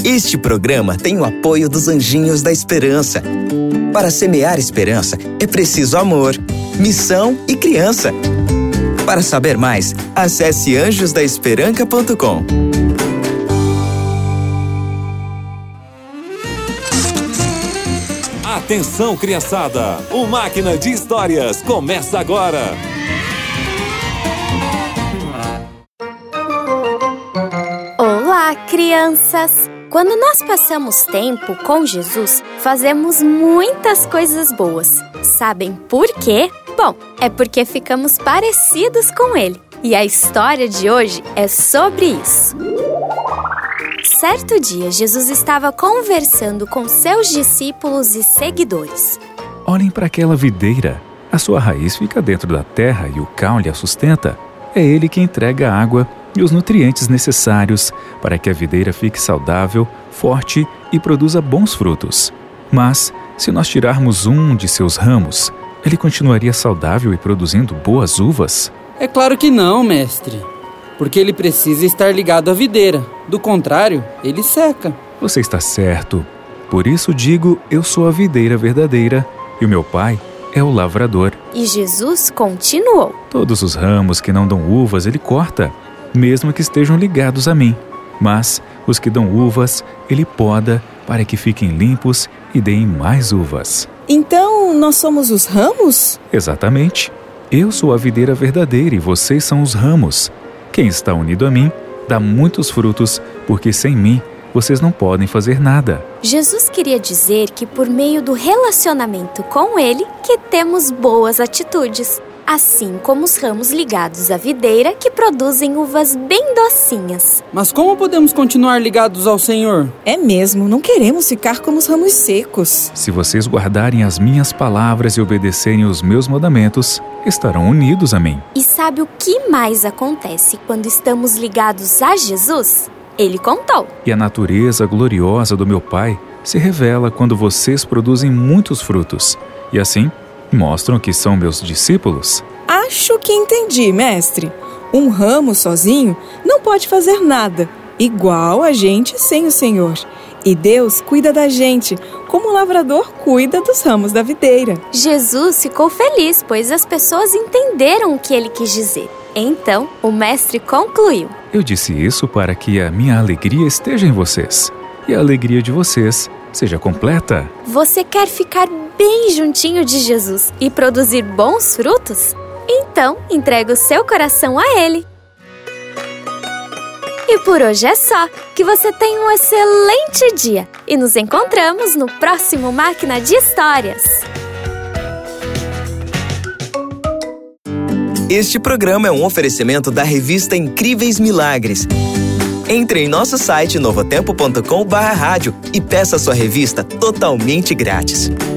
Este programa tem o apoio dos Anjinhos da Esperança. Para semear esperança, é preciso amor, missão e criança. Para saber mais, acesse anjosdaesperanca.com. Atenção, criançada! O Máquina de Histórias começa agora! Olá, crianças! Quando nós passamos tempo com Jesus, fazemos muitas coisas boas. Sabem por quê? Bom, é porque ficamos parecidos com Ele. E a história de hoje é sobre isso. Certo dia, Jesus estava conversando com seus discípulos e seguidores. Olhem para aquela videira. A sua raiz fica dentro da terra e o caule a sustenta. É ele que entrega a água e os nutrientes necessários para que a videira fique saudável, forte e produza bons frutos. Mas, se nós tirarmos um de seus ramos, ele continuaria saudável e produzindo boas uvas? É claro que não, mestre. Porque ele precisa estar ligado à videira. Do contrário, ele seca. Você está certo. Por isso digo, eu sou a videira verdadeira e o meu pai é o lavrador. E Jesus continuou. Todos os ramos que não dão uvas ele corta, mesmo que estejam ligados a mim. Mas os que dão uvas, ele poda para que fiquem limpos e deem mais uvas. Então, nós somos os ramos? Exatamente. Eu sou a videira verdadeira e vocês são os ramos. Quem está unido a mim dá muitos frutos, porque sem mim vocês não podem fazer nada. Jesus queria dizer que por meio do relacionamento com Ele que temos boas atitudes, assim como os ramos ligados à videira que produzem uvas bem docinhas. Mas como podemos continuar ligados ao Senhor? É mesmo, não queremos ficar como os ramos secos. Se vocês guardarem as minhas palavras e obedecerem os meus mandamentos, estarão unidos a mim. E sabe o que mais acontece quando estamos ligados a Jesus? Ele contou. E a natureza gloriosa do meu Pai se revela quando vocês produzem muitos frutos. E assim, mostram que são meus discípulos? Acho que entendi, mestre. Um ramo sozinho não pode fazer nada, igual a gente sem o Senhor. E Deus cuida da gente, como o lavrador cuida dos ramos da videira. Jesus ficou feliz, pois as pessoas entenderam o que ele quis dizer. Então, o mestre concluiu. Eu disse isso para que a minha alegria esteja em vocês, e a alegria de vocês seja completa. Você quer ficar bem juntinho de Jesus e produzir bons frutos? Então, entregue o seu coração a Ele. E por hoje é só. Que você tenha um excelente dia. E nos encontramos no próximo Máquina de Histórias. Este programa é um oferecimento da revista Incríveis Milagres. Entre em nosso site novotempo.com/rádio e peça sua revista totalmente grátis.